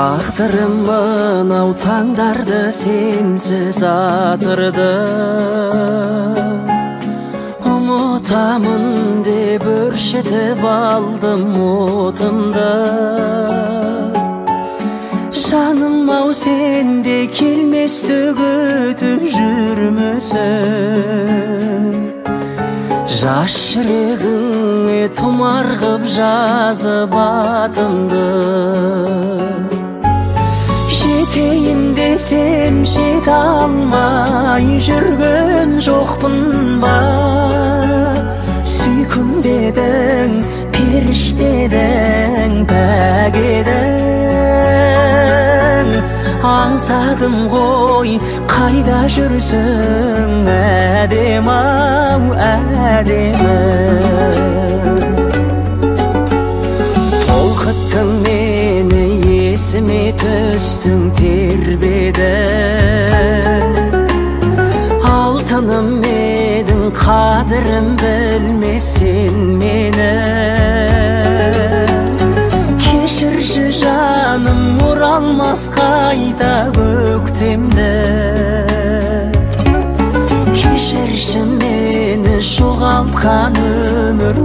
Тағдырым мынау таңдарды сенсіз атырды. Ұмытамын деп өршітіп алдым отымды. Жаным-ау, сенде келместі күтіп жүрмісің? Жас жүрегіңе тұмар қып жазып атымды. Жетейін десем жете алмай жүрген жоқпын ба? Сүйкім дедің, періштедің, пәк едің. Аңсадым ғой, қайда жүрсің, әдем-ау, әдемі. Толқыттың мені, есіме түстің, тербедің. Алтыным едің, қадірім білмесен мені. Кешірші жаным, оралмас қайта көктемді. Кешірші мені, жоғалтқан өмір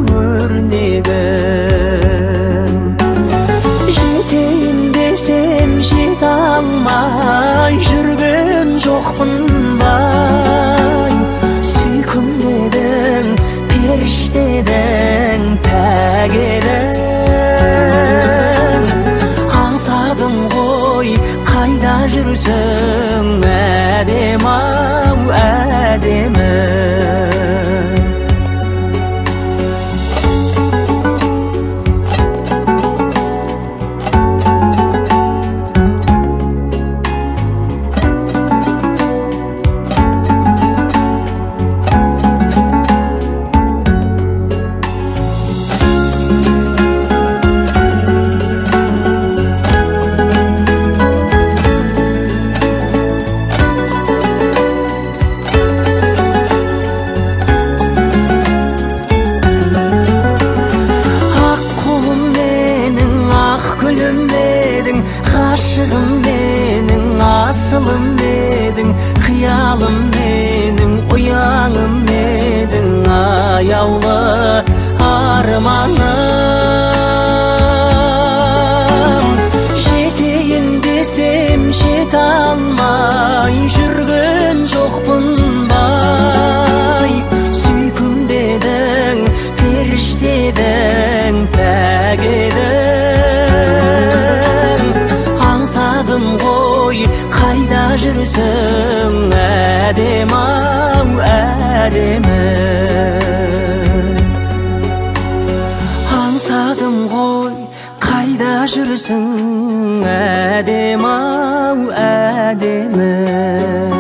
өрнегім. Жетейін десем жете алмай жүрген жоқпын бай. Сүйкім дедің, періштедің, пәк едің. Аңсадым ғой, қайда жүрсің, әдем-ау, әдемі. Ғашығым менің, асылым едің, қиялым менің, ұяңым едің, аяулы арманым. Жетейін десем жете алмай жүрген жоқпын бай. Сүйкім дедің, періштедің, пәк едің. Аңсадым ғой, қайда жүрсің, әдем-ау, әдемі. Аңсадым ғой, қайда жүрсің, әдем-ау, әдемі.